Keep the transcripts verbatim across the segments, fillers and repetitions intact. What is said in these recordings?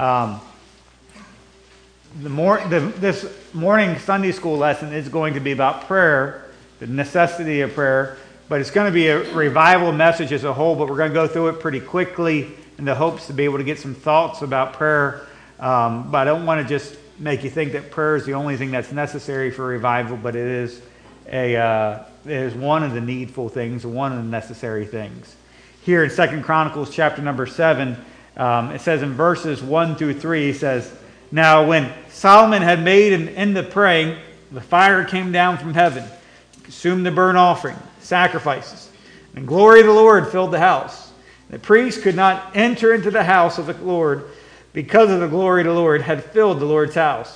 Um, the mor- the, this morning Sunday school lesson is going to be about prayer, the necessity of prayer, but it's going to be a revival message as a whole, but we're going to go through it pretty quickly in the hopes to be able to get some thoughts about prayer. Um, but I don't want to just make you think that prayer is the only thing that's necessary for revival, but it is a uh, it is one of the needful things, one of the necessary things. Here in Second Chronicles chapter number seven, um, it says in verses one through three, it says, "Now when Solomon had made an end of praying, the fire came down from heaven, consumed the burnt offering, sacrifices, and glory of the Lord filled the house. The priests could not enter into the house of the Lord because of the glory of the Lord had filled the Lord's house.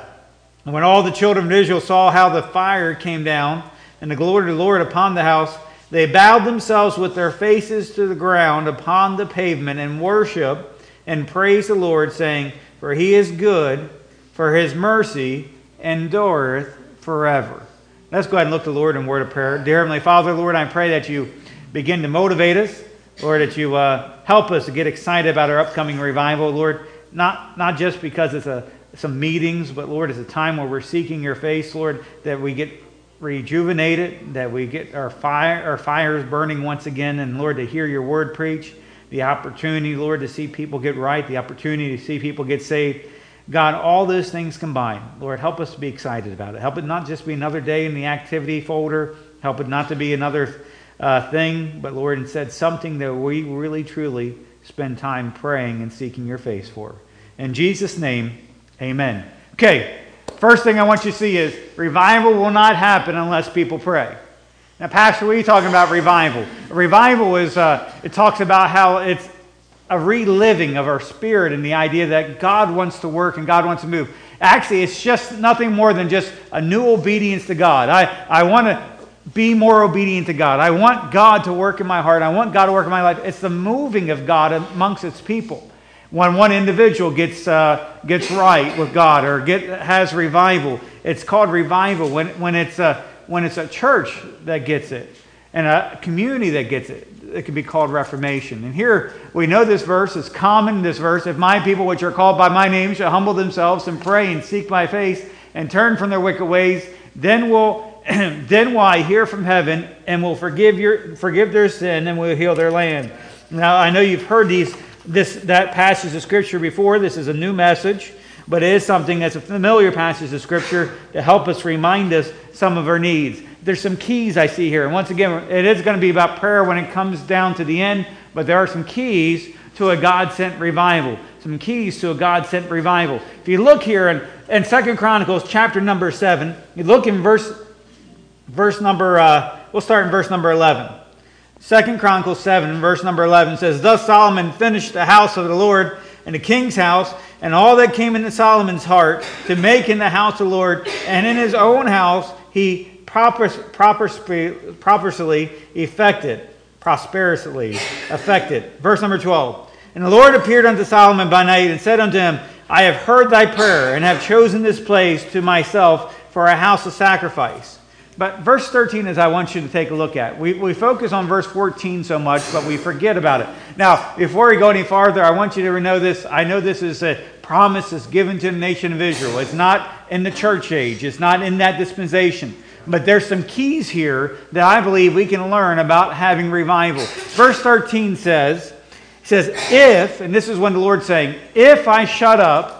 And when all the children of Israel saw how the fire came down and the glory of the Lord upon the house, they bowed themselves with their faces to the ground upon the pavement and worshiped and praised the Lord, saying, For he is good, for his mercy endureth forever." Let's go ahead and look to the Lord in word of prayer. Dear Heavenly Father, Lord, I pray that you begin to motivate us. Lord, that you uh, help us to get excited about our upcoming revival. Lord, not, not just because it's a, some meetings, but Lord, it's a time where we're seeking your face, Lord, that we get rejuvenated, that we get our fire, our fires burning once again, and Lord, to hear your word preached, the opportunity, Lord, to see people get right, the opportunity to see people get saved. God, all those things combined, Lord, help us to be excited about it. Help it not just be another day in the activity folder. Help it not to be another uh, thing, but Lord, instead something that we really, truly spend time praying and seeking your face for. In Jesus' name, amen. Okay, first thing I want you to see is revival will not happen unless people pray. Now, Pastor, what are you talking about revival? Revival is, uh, it talks about how it's a reliving of our spirit and the idea that God wants to work and God wants to move. Actually, it's just nothing more than just a new obedience to God. I, I want to be more obedient to God. I want God to work in my heart. I want God to work in my life. It's the moving of God amongst its people. When one individual gets uh, gets right with God or get has revival, it's called revival. When when it's a when it's a church that gets it and a community that gets it, it can be called reformation. And here we know this verse is common. This verse: "If my people, which are called by my name, shall humble themselves and pray and seek my face and turn from their wicked ways, then will then will I hear from heaven and will forgive your forgive their sin and will heal their land." Now I know you've heard these this that passage of Scripture before. This is a new message, but it is something that's a familiar passage of Scripture to help us remind us some of our needs. There's some keys I see here, and once again, it is going to be about prayer when it comes down to the end. But there are some keys to a God-sent revival. Some keys to a God-sent revival. If you look here in, in Second Chronicles chapter number seven, you look in verse. Verse number, uh, we'll start in verse number eleven. Second Chronicles seven, verse number eleven says, "Thus Solomon finished the house of the Lord and the king's house, and all that came into Solomon's heart to make in the house of the Lord, and in his own house he proper, proper, prosperously effected, prosperously effected." Verse number twelve. "And the Lord appeared unto Solomon by night and said unto him, I have heard thy prayer and have chosen this place to myself for a house of sacrifice." But verse thirteen is I want you to take a look at. We, we focus on verse fourteen so much, but we forget about it. Now, before we go any farther, I want you to know this. I know this is a promise that's given to the nation of Israel. It's not in the church age. It's not in that dispensation. But there's some keys here that I believe we can learn about having revival. Verse thirteen says, it says, "If," and this is when the Lord's saying, "If I shut up,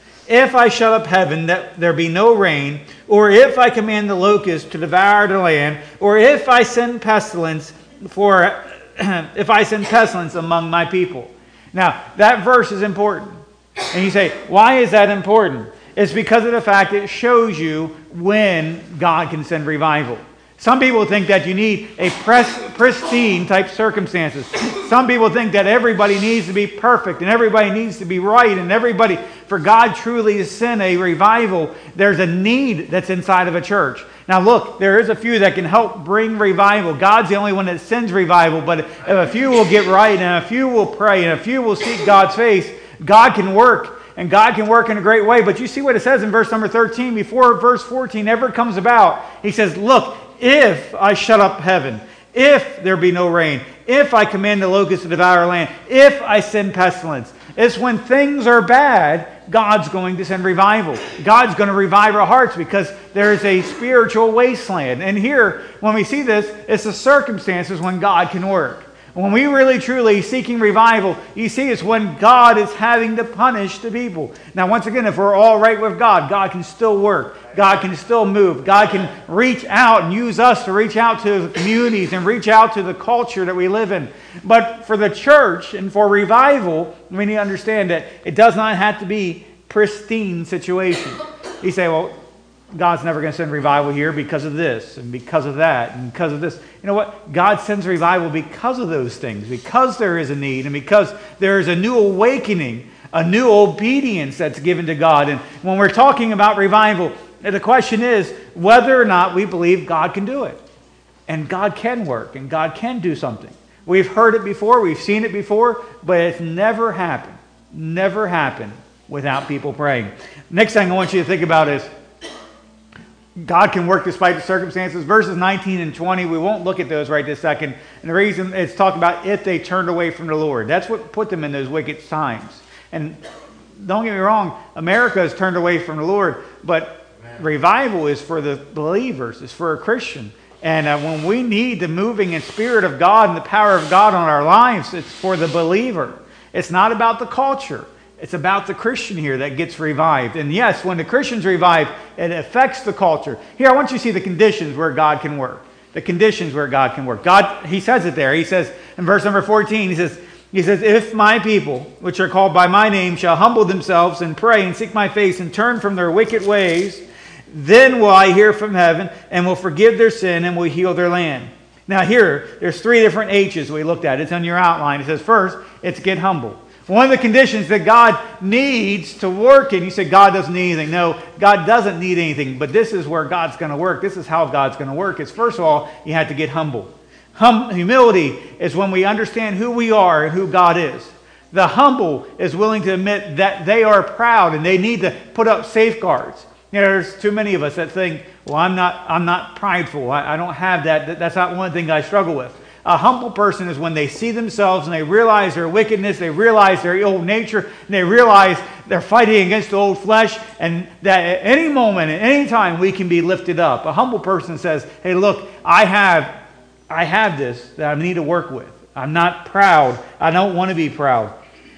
If I shut up heaven, that there be no rain, or if I command the locust to devour the land, or if I send pestilence for if I send pestilence among my people." Now, that verse is important. And you say, why is that important? It's because of the fact that it shows you when God can send revival. Some people think that you need a pristine type circumstances. Some people think that everybody needs to be perfect and everybody needs to be right and everybody, for God truly to send a revival, there's a need that's inside of a church. Now look, there is a few that can help bring revival. God's the only one that sends revival, but if a few will get right and a few will pray and a few will seek God's face, God can work. And God can work in a great way. But you see what it says in verse number thirteen, before verse fourteen ever comes about. He says, look, if I shut up heaven, if there be no rain, if I command the locusts to devour land, if I send pestilence. It's when things are bad, God's going to send revival. God's going to revive our hearts because there is a spiritual wasteland. And here, when we see this, it's the circumstances when God can work. When we really truly seeking revival, you see it's when God is having to punish the people. Now, once again, if we're all right with God, God can still work. God can still move. God can reach out and use us to reach out to the communities and reach out to the culture that we live in. But for the church and for revival, we need to understand that it does not have to be pristine situation. You say, well, God's never going to send revival here because of this and because of that and because of this. You know what? God sends revival because of those things, because there is a need and because there is a new awakening, a new obedience that's given to God. And when we're talking about revival, the question is whether or not we believe God can do it. And God can work and God can do something. We've heard it before, we've seen it before, but it's never happened. Never happened without people praying. Next thing I want you to think about is God can work despite the circumstances. Verses nineteen and twenty, we won't look at those right this second. And the reason it's talking about if they turned away from the Lord. That's what put them in those wicked times. And don't get me wrong, America has turned away from the Lord, but revival is for the believers. It's for a Christian. And uh, when we need the moving and spirit of God and the power of God on our lives, it's for the believer. It's not about the culture. It's about the Christian here that gets revived. And yes, when the Christian's revived, it affects the culture. Here, I want you to see the conditions where God can work. The conditions where God can work. God, he says it there. He says in verse number fourteen, he says, he says, if my people, which are called by my name, shall humble themselves and pray and seek my face and turn from their wicked ways, then will I hear from heaven and will forgive their sin and will heal their land. Now here, there's three different H's we looked at. It's on your outline. It says first, it's get humble. One of the conditions that God needs to work in, you say God doesn't need anything. No, God doesn't need anything, but this is where God's going to work. This is how God's going to work. It's first of all, you have to get humble. Hum- humility is when we understand who we are and who God is. The humble is willing to admit that they are proud and they need to put up safeguards. You know, there's too many of us that think, well, I'm not, I'm not prideful. I, I don't have that. That's not one thing I struggle with. A humble person is when they see themselves and they realize their wickedness, they realize their old nature, and they realize they're fighting against the old flesh, and that at any moment, at any time, we can be lifted up. A humble person says, hey, look, I have, I have this that I need to work with. I'm not proud. I don't want to be proud.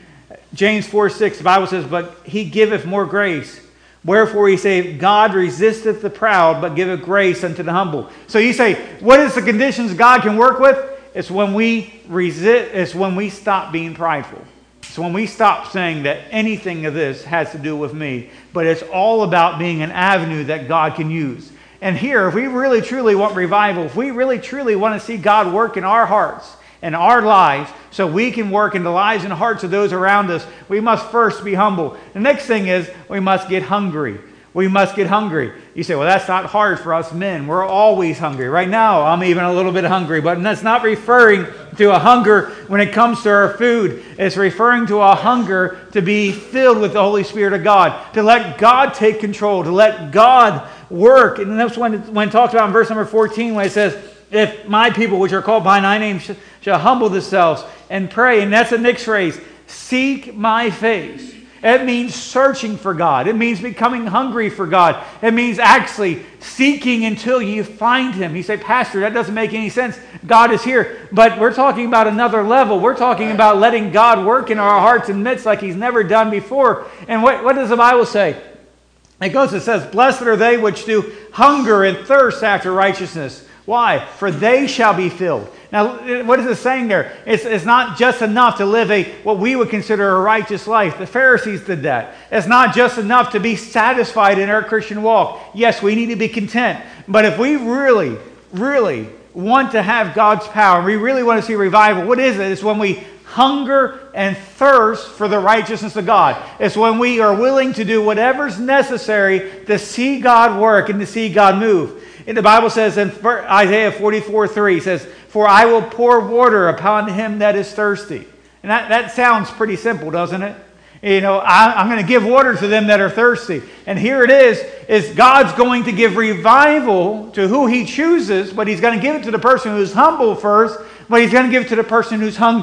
James four six, the Bible says, but he giveth more grace. Wherefore he saith, God resisteth the proud, but giveth grace unto the humble. So you say, what is the conditions God can work with? It's when we resist, it's when we stop being prideful. It's when we stop saying that anything of this has to do with me, but it's all about being an avenue that God can use. And here, if we really truly want revival, if we really truly want to see God work in our hearts and our lives, so we can work in the lives and hearts of those around us, we must first be humble. The next thing is we must get hungry. We must get hungry. You say, well, that's not hard for us men. We're always hungry. Right now, I'm even a little bit hungry, but that's not referring to a hunger when it comes to our food. It's referring to a hunger to be filled with the Holy Spirit of God, to let God take control, to let God work. And that's when it, when it talks about in verse number fourteen, when it says, if my people, which are called by my name, sh- shall humble themselves and pray. And that's the next phrase, seek my face. It means searching for God. It means becoming hungry for God. It means actually seeking until you find Him. You say, Pastor, that doesn't make any sense. God is here. But we're talking about another level. We're talking about letting God work in our hearts and midst like He's never done before. And what, what does the Bible say? It goes, it says, blessed are they which do hunger and thirst after righteousness. Why? For they shall be filled. Now, what is it saying there? It's, it's not just enough to live a what we would consider a righteous life. The Pharisees did that. It's not just enough to be satisfied in our Christian walk. Yes, we need to be content. But if we really, really want to have God's power, and we really want to see revival, what is it? It's when we hunger and thirst for the righteousness of God. It's when we are willing to do whatever's necessary to see God work and to see God move. And the Bible says in Isaiah forty-four three, it says, for I will pour water upon him that is thirsty. And that, that sounds pretty simple, doesn't it? You know, I, I'm going to give water to them that are thirsty. And here it is, is God's going to give revival to who He chooses, but He's going to give it to the person who's humble first, but He's going to give it to the person who's hungry.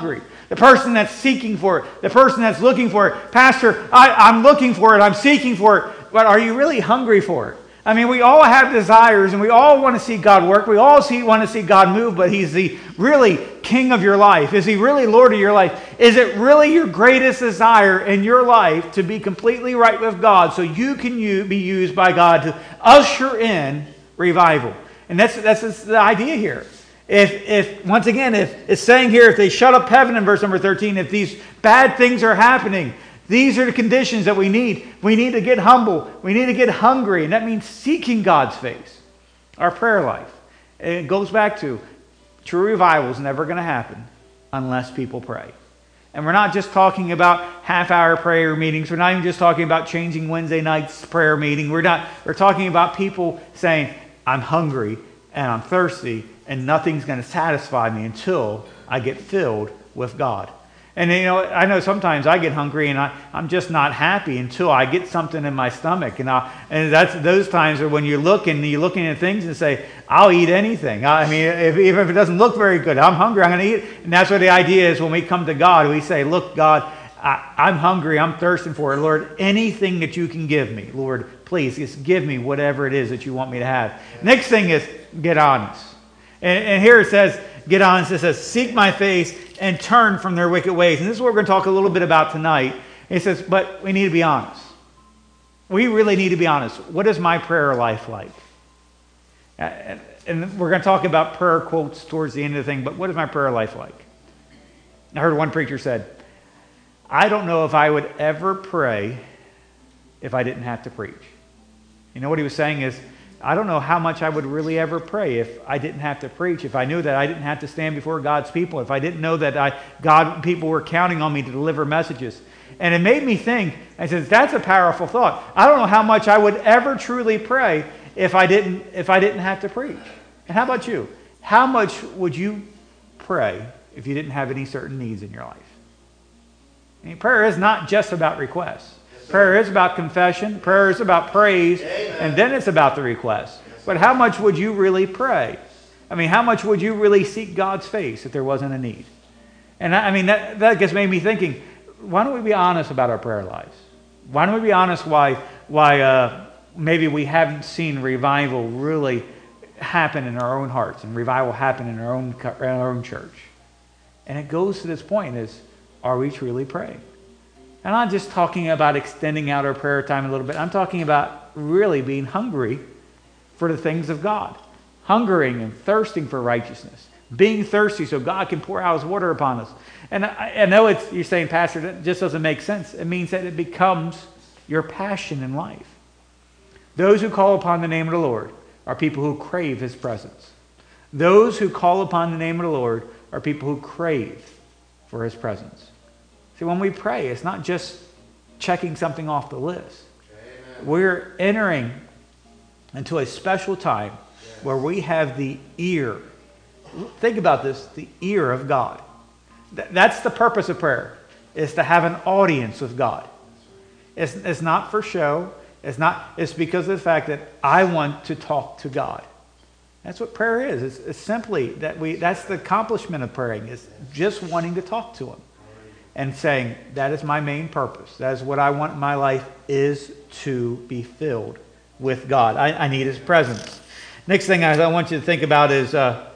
The person that's seeking for it. The person that's looking for it. Pastor, I, I'm looking for it. I'm seeking for it. But are you really hungry for it? I mean, we all have desires and we all want to see God work. We all see, want to see God move, but He's the really king of your life. Is He really Lord of your life? Is it really your greatest desire in your life to be completely right with God so you can u- be used by God to usher in revival? And that's, that's the idea here. If, if once again, if it's saying here, if they shut up heaven in verse number thirteen, if these bad things are happening, these are the conditions that we need. We need to get humble. We need to get hungry. And that means seeking God's face. Our prayer life. And it goes back to true revival is never going to happen unless people pray. And we're not just talking about half-hour prayer meetings. We're not even just talking about changing Wednesday night's prayer meeting. We're not. We're talking about people saying, I'm hungry and I'm thirsty and nothing's going to satisfy me until I get filled with God. And, you know, I know sometimes I get hungry and I, I'm just not happy until I get something in my stomach. And, I, and that's those times are when you look and you're looking at things and say, I'll eat anything. I mean, if, even if it doesn't look very good, I'm hungry, I'm going to eat it. And that's what the idea is when we come to God. We say, look, God, I, I'm hungry, I'm thirsting for it. Lord, anything that you can give me, Lord, please just give me whatever it is that you want me to have. Next thing is get honest. And, and here it says, get honest. It says, seek my face and turn from their wicked ways. And this is what we're going to talk a little bit about tonight. It says, but we need to be honest. We really need to be honest. What is my prayer life like? And we're going to talk about prayer quotes towards the end of the thing, but what is my prayer life like? I heard one preacher said, I don't know if I would ever pray if I didn't have to preach. You know what he was saying is, I don't know how much I would really ever pray if I didn't have to preach, if I knew that I didn't have to stand before God's people, if I didn't know that I, God people were counting on me to deliver messages. And it made me think, I said, that's a powerful thought. I don't know how much I would ever truly pray if I didn't, if I didn't have to preach. And how about you? How much would you pray if you didn't have any certain needs in your life? I mean, prayer is not just about requests. Prayer is about confession. Prayer is about praise. Amen. And then it's about the request. But how much would you really pray? I mean, how much would you really seek God's face if there wasn't a need? And I, I mean, that, that gets made me thinking, why don't we be honest about our prayer lives? Why don't we be honest why, why uh, maybe we haven't seen revival really happen in our own hearts and revival happen in our own, in our own church? And it goes to this point is, are we truly praying? I'm not just talking about extending out our prayer time a little bit. I'm talking about really being hungry for the things of God. Hungering and thirsting for righteousness. Being thirsty so God can pour out His water upon us. And I, I know it's, you're saying, Pastor, that just doesn't make sense. It means that it becomes your passion in life. Those who call upon the name of the Lord are people who crave His presence. Those who call upon the name of the Lord are people who crave for His presence. See, when we pray, it's not just checking something off the list. Amen. We're entering into a special time where we have the ear. Think about this, the ear of God. That's the purpose of prayer, is to have an audience with God. It's, it's not for show. It's not. It's because of the fact that I want to talk to God. That's what prayer is. It's, it's simply that we. That's the accomplishment of praying, is just wanting to talk to Him. And saying, that is my main purpose. That is what I want in my life, is to be filled with God. I, I need His presence. Next thing I, I want you to think about is, uh,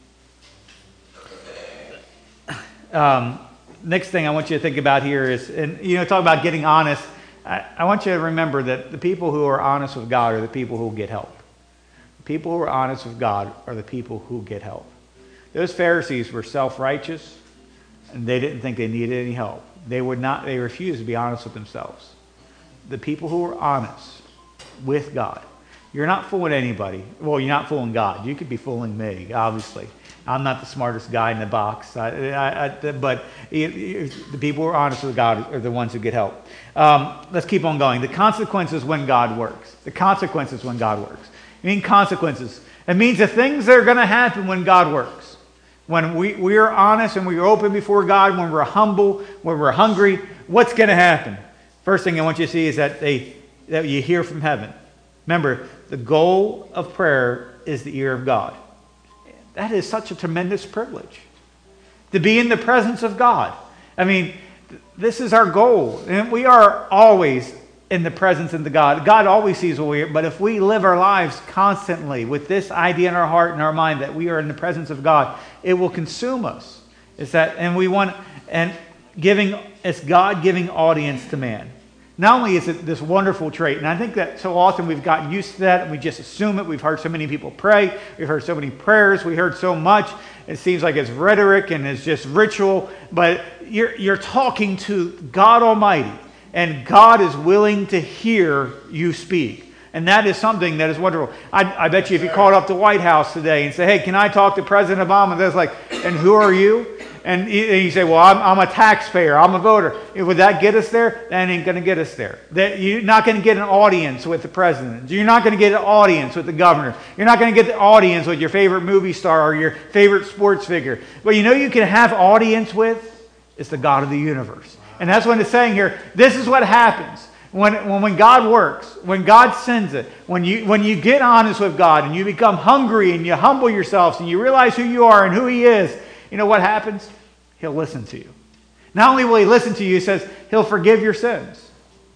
um, next thing I want you to think about here is, and you know, talk about getting honest. I, I want you to remember that the people who are honest with God are the people who get help. The people who are honest with God are the people who get help. Those Pharisees were self-righteous. And they didn't think they needed any help. They would not. They refused to be honest with themselves. The people who were honest with God. You're not fooling anybody. Well, you're not fooling God. You could be fooling me, obviously. I'm not the smartest guy in the box. I, I, I, but it, it, the people who are honest with God are the ones who get help. Um, let's keep on going. The consequences when God works. The consequences when God works. I mean consequences. It means the things that are going to happen when God works. When we, we are honest and we are open before God, when we're humble, when we're hungry, what's going to happen? First thing I want you to see is that they that you hear from heaven. Remember, the goal of prayer is the ear of God. That is such a tremendous privilege. to be in the presence of God. I mean, this is our goal. And we are always in the presence of the God. God always sees what we are. But if we live our lives constantly with this idea in our heart and our mind that we are in the presence of God, it will consume us. It's that, and we want, and giving, it's God giving audience to man. Not only is it this wonderful trait, and I think that so often we've gotten used to that and we just assume it. We've heard so many people pray. We've heard so many prayers. We heard so much. It seems like it's rhetoric and it's just ritual. But you're, you're talking to God Almighty, and God is willing to hear you speak. And that is something that is wonderful. I, I bet you if you called up the White House today and say, hey, can I talk to President Obama? That's like, and who are you? And you say, well, I'm, I'm a taxpayer. I'm a voter. Would that get us there? That ain't going to get us there. That you're not going to get an audience with the president. You're not going to get an audience with the governor. You're not going to get the audience with your favorite movie star or your favorite sports figure. But you know you can have audience with? It's the God of the universe. And that's what it's saying here. This is what happens. When, when, when God works, when God sends it, when you, when you get honest with God and you become hungry and you humble yourselves and you realize who you are and who He is, you know what happens? He'll listen to you. Not only will He listen to you, He says He'll forgive your sins.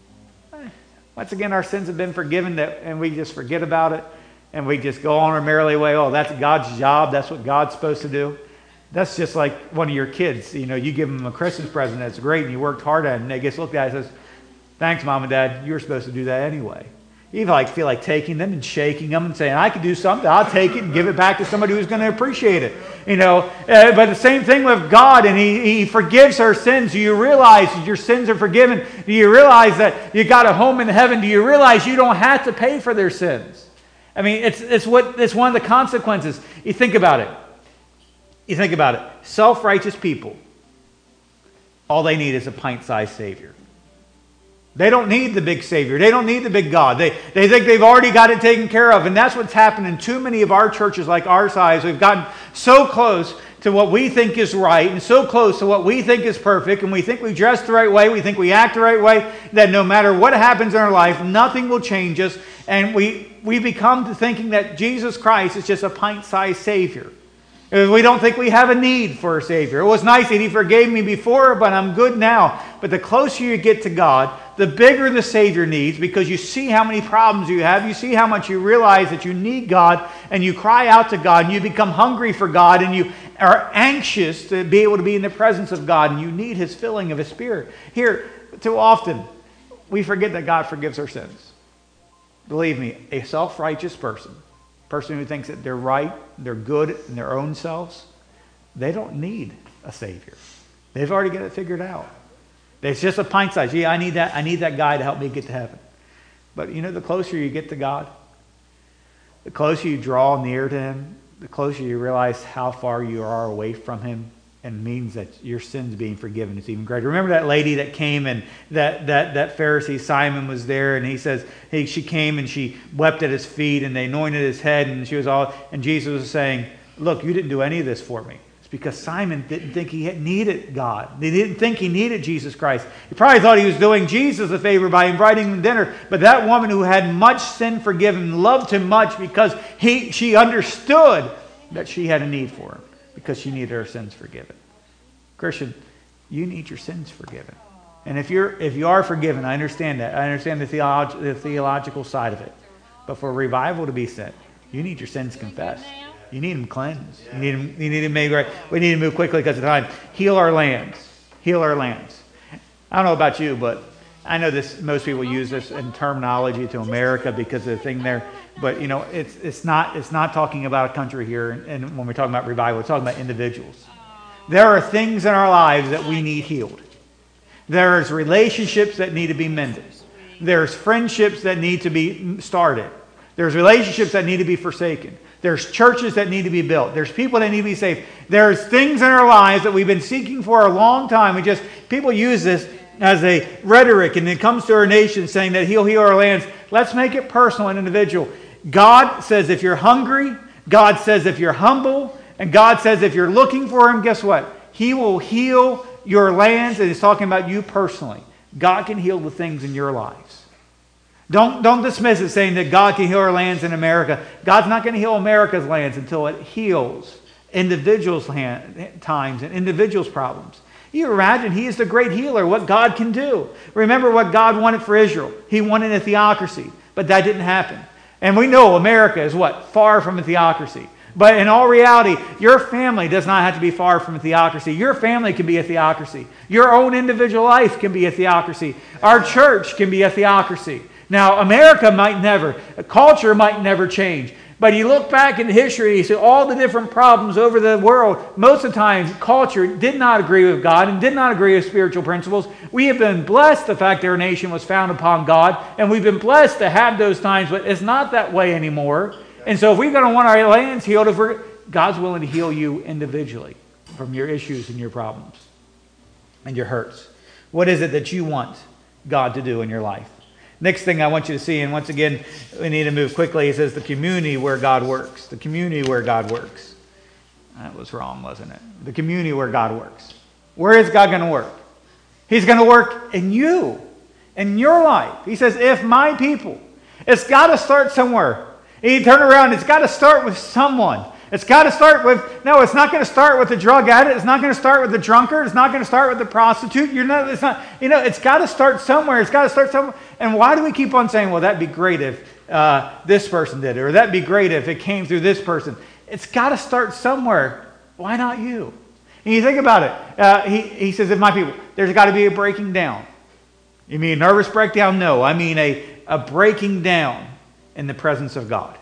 Once again, our sins have been forgiven, that, and we just forget about it, and we just go on our merrily way. Oh, that's God's job. That's what God's supposed to do. That's just like one of your kids. You know, you give them a Christmas present that's great, and you worked hard at it, and they just look at it and says, thanks, Mom and Dad. You were supposed to do that anyway. You like feel like taking them and shaking them and saying, I could do something. I'll take it and give it back to somebody who's going to appreciate it. You know, uh, but the same thing with God, and he, he forgives our sins. Do you realize that your sins are forgiven? Do you realize that you got a home in heaven? Do you realize you don't have to pay for their sins? I mean, it's, it's, what, it's one of the consequences. You think about it. You think about it. Self-righteous people, all they need is a pint-sized Savior. They don't need the big Savior. They don't need the big God. They, they think they've already got it taken care of. And that's what's happened in too many of our churches like our size. We've gotten so close to what we think is right and so close to what we think is perfect, and we think we dress the right way, we think we act the right way, that no matter what happens in our life, nothing will change us. And we, we become to thinking that Jesus Christ is just a pint-sized Savior. We don't think we have a need for a Savior. It was nice that He forgave me before, but I'm good now. But the closer you get to God, the bigger the Savior needs, because you see how many problems you have. You see how much you realize that you need God, and you cry out to God, and you become hungry for God, and you are anxious to be able to be in the presence of God, and you need His filling of His Spirit. Here, too often, we forget that God forgives our sins. Believe me, a self-righteous person, person who thinks that they're right, they're good in their own selves, they don't need a Savior. They've already got it figured out. It's just a pint size. Yeah, I need that. I need that guy to help me get to heaven. But you know, the closer you get to God, the closer you draw near to Him, the closer you realize how far you are away from Him, and means that your sins being forgiven is even greater. Remember that lady that came, and that that that Pharisee Simon was there, and he says, hey, she came and she wept at His feet, and they anointed His head, and she was all, and Jesus was saying, look, you didn't do any of this for me. It's because Simon didn't think he had needed God. He didn't think he needed Jesus Christ. He probably thought he was doing Jesus a favor by inviting him to dinner. But that woman who had much sin forgiven loved him much because he she understood that she had a need for him, because she needed her sins forgiven. Christian, you need your sins forgiven. And if you're if you are forgiven, I understand that. I understand the, theolog- the theological side of it. But for revival to be sent, you need your sins confessed. You need them cleansed. You need them, you need them made right. We need to move quickly because of time. Heal our lands. Heal our lands. I don't know about you, but I know this. Most people use this in terminology to America because of the thing there. But you know, it's it's not it's not talking about a country here. And when we're talking about revival, we're talking about individuals. There are things in our lives that we need healed. There's relationships that need to be mended. There's friendships that need to be started. There's relationships that need to be forsaken. There's churches that need to be built. There's people that need to be saved. There's things in our lives that we've been seeking for a long time. We just people use this as a rhetoric, and it comes to our nation saying that He'll heal our lands. Let's make it personal and individual. God says if you're hungry, God says if you're humble, and God says if you're looking for Him, guess what? He will heal your lands, and He's talking about you personally. God can heal the things in your lives. Don't, don't dismiss it saying that God can heal our lands in America. God's not going to heal America's lands until it heals individuals' hand, times and individuals' problems. You imagine he is the great healer, what God can do. Remember what God wanted for Israel. He wanted a theocracy, but that didn't happen. And we know America is what? Far from a theocracy. But in all reality, your family does not have to be far from a theocracy. Your family can be a theocracy. Your own individual life can be a theocracy. Our church can be a theocracy. Now, America might never, culture might never change. But you look back in history, you see all the different problems over the world. Most of the time, culture did not agree with God and did not agree with spiritual principles. We have been blessed the fact that our nation was founded upon God, and we've been blessed to have those times, but it's not that way anymore. And so if we're going to want our lands healed, if we're, God's willing to heal you individually from your issues and your problems and your hurts. What is it that you want God to do in your life? Next thing I want you to see, and once again, we need to move quickly. It says the community where God works. The community where God works. That was wrong, wasn't it? The community where God works. Where is God going to work? He's going to work in you, in your life. He says, if my people, it's got to start somewhere. And you turn around, it's got to start with someone. It's got to start with, no, it's not going to start with the drug addict. It's not going to start with the drunkard. It's not going to start with the prostitute. You're not, it's not, you know, it's got to start somewhere. It's got to start somewhere. And why do we keep on saying, well, that'd be great if uh, this person did it, or that'd be great if it came through this person? It's got to start somewhere. Why not you? And you think about it. Uh, he, he says, if my people, there's got to be a breaking down. You mean a nervous breakdown? No, I mean a, a breaking down in the presence of God.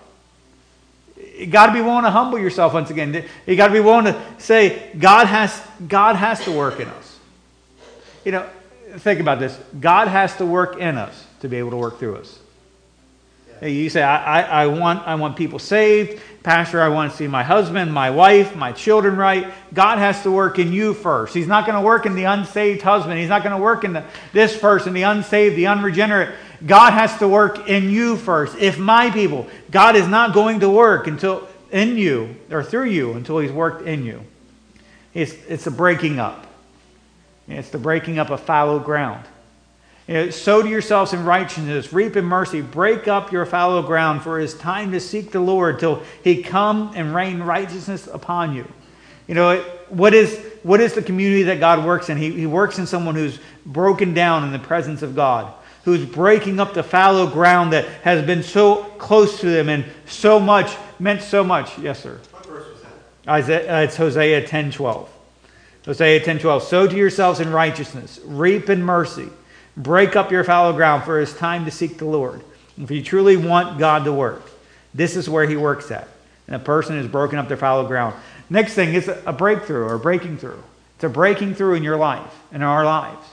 You got to be willing to humble yourself once again. You got to be willing to say, God has, God has to work in us. You know, think about this. God has to work in us to be able to work through us. Yeah. You say, I, I, I, want, I want people saved. Pastor, I want to see my husband, my wife, my children right. God has to work in you first. He's not going to work in the unsaved husband. He's not going to work in the, this person, the unsaved, the unregenerate. God has to work in you first. If my people, God is not going to work until in you or through you until He's worked in you. It's, it's a breaking up. It's the breaking up of fallow ground. You know, sow to yourselves in righteousness, reap in mercy, break up your fallow ground, for it is time to seek the Lord till He come and rain righteousness upon you. You know, what is what is the community that God works in? He, he works in someone who's broken down in the presence of God, who's breaking up the fallow ground that has been so close to them and so much, meant so much. Yes, sir. What verse was that? Isaiah, uh, it's Hosea ten twelve. Hosea ten twelve. Sow to yourselves in righteousness, reap in mercy, break up your fallow ground, for it is time to seek the Lord. If you truly want God to work, this is where He works at. And a person has broken up their fallow ground. Next thing is a breakthrough or breaking through. It's a breaking through in your life, in our lives.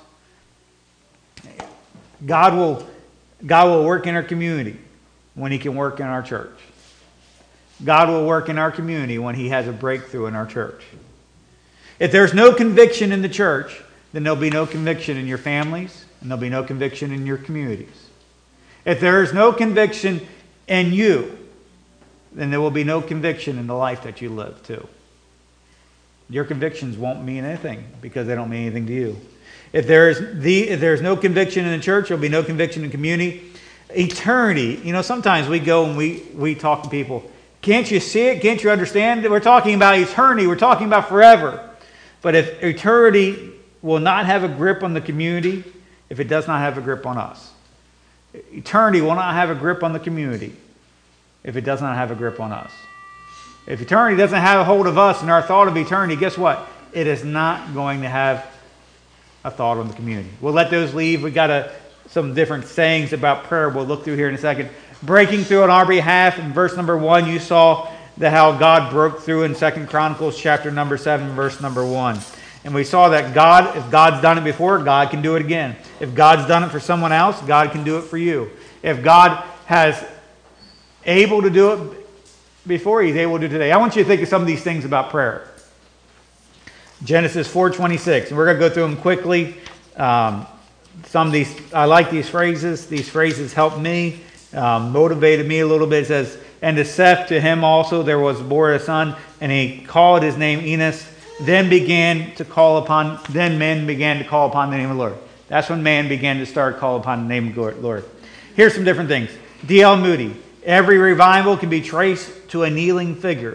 God will, God will work in our community when He can work in our church. God will work in our community when He has a breakthrough in our church. If there's no conviction in the church, then there'll be no conviction in your families, and there'll be no conviction in your communities. If there is no conviction in you, then there will be no conviction in the life that you live too. Your convictions won't mean anything because they don't mean anything to you. If there is the if there's no conviction in the church, there'll be no conviction in the community. Eternity, you know, sometimes we go and we, we talk to people. Can't you see it? Can't you understand? We're talking about eternity. We're talking about forever. But if eternity will not have a grip on the community, if it does not have a grip on us. Eternity will not have a grip on the community if it does not have a grip on us. If eternity doesn't have a hold of us and our thought of eternity, guess what? It is not going to have a thought on the community. We'll let those leave. We got a, some different sayings about prayer we'll look through here in a second. Breaking through on our behalf. In verse number one, you saw the how God broke through in Second Chronicles chapter number seven, verse number one. And we saw that God, if God's done it before, God can do it again. If God's done it for someone else, God can do it for you. If God has able to do it before, He's able to do it today. I want you to think of some of these things about prayer. Genesis four twenty-six. And we're going to go through them quickly. Um, some of these, I like these phrases. These phrases help me, um, motivated me a little bit. It says, and to Seth, to him also there was born a son, and he called his name Enos. Then began to call upon, then men began to call upon the name of the Lord. That's when man began to start call upon the name of the Lord. Here's some different things. D L Moody. Every revival can be traced to a kneeling figure.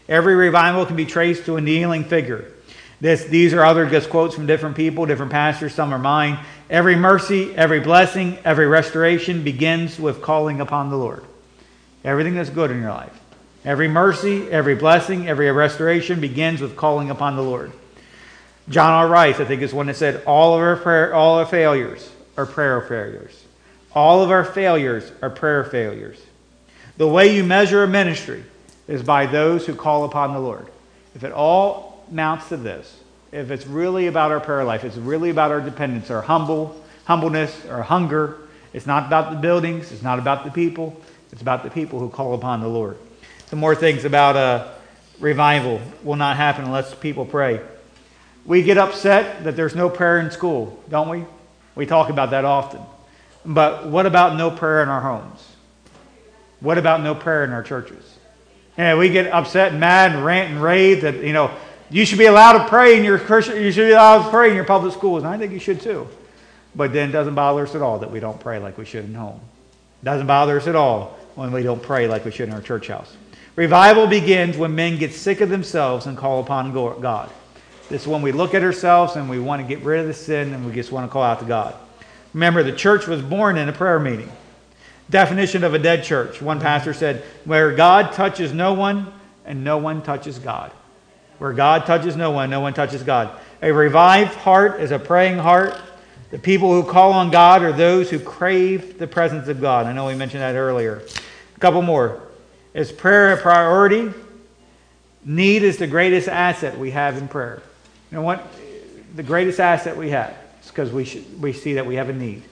Every revival can be traced to a kneeling figure. This, these are other just quotes from different people, different pastors, some are mine. Every mercy, every blessing, every restoration begins with calling upon the Lord. Everything that's good in your life. Every mercy, every blessing, every restoration begins with calling upon the Lord. John R. Rice, I think, is one that said, all of our prayer, all our failures are prayer failures. All of our failures are prayer failures. The way you measure a ministry is by those who call upon the Lord. If it all amounts to this, if it's really about our prayer life, it's really about our dependence, our humble, humbleness, our hunger. It's not about the buildings. It's not about the people. It's about the people who call upon the Lord. Some more things about a revival will not happen unless people pray. We get upset that there's no prayer in school, don't we? We talk about that often. But what about no prayer in our homes? What about no prayer in our churches? And we get upset and mad and rant and rave that, you know, you should be allowed to pray in your Christian, you should be allowed to pray in your public schools. And I think you should too. But then it doesn't bother us at all that we don't pray like we should in home. It doesn't bother us at all when we don't pray like we should in our church house. Revival begins when men get sick of themselves and call upon God. This is when we look at ourselves and we want to get rid of the sin and we just want to call out to God. Remember, the church was born in a prayer meeting. Definition of a dead church. One pastor said, where God touches no one and no one touches God. Where God touches no one, no one touches God. A revived heart is a praying heart. The people who call on God are those who crave the presence of God. I know we mentioned that earlier. A couple more. Is prayer a priority? Need is the greatest asset we have in prayer. You know what? The greatest asset we have is because we should, we see that we have a need.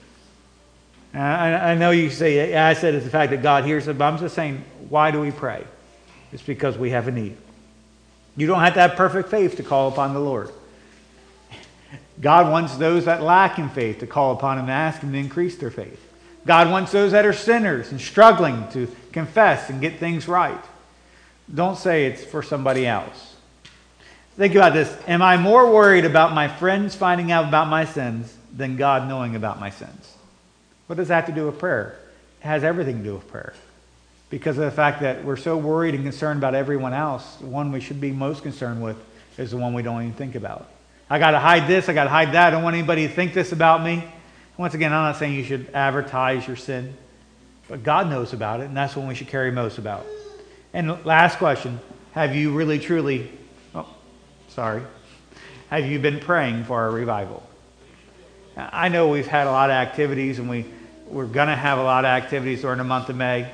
And I, I know you say asset is the fact that God hears it, but I'm just saying, why do we pray? It's because we have a need. You don't have to have perfect faith to call upon the Lord. God wants those that lack in faith to call upon Him and ask Him to increase their faith. God wants those that are sinners and struggling to confess and get things right. Don't say it's for somebody else. Think about this. Am I more worried about my friends finding out about my sins than God knowing about my sins? What does that have to do with prayer? It has everything to do with prayer. Because of the fact that we're so worried and concerned about everyone else, the one we should be most concerned with is the one we don't even think about. I got to hide this, I got to hide that. I don't want anybody to think this about me. Once again, I'm not saying you should advertise your sin, but God knows about it, and that's what we should carry most about. And last question, have you really truly, oh, sorry, have you been praying for a revival? I know we've had a lot of activities, and we, we're going to have a lot of activities during the month of May,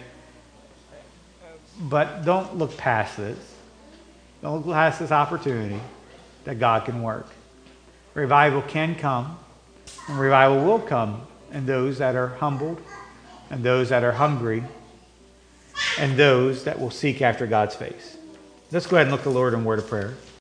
but don't look past this. Don't look past this opportunity that God can work. Revival can come, and revival will come in those that are humbled, and those that are hungry, and those that will seek after God's face. Let's go ahead and look to the Lord in word of prayer.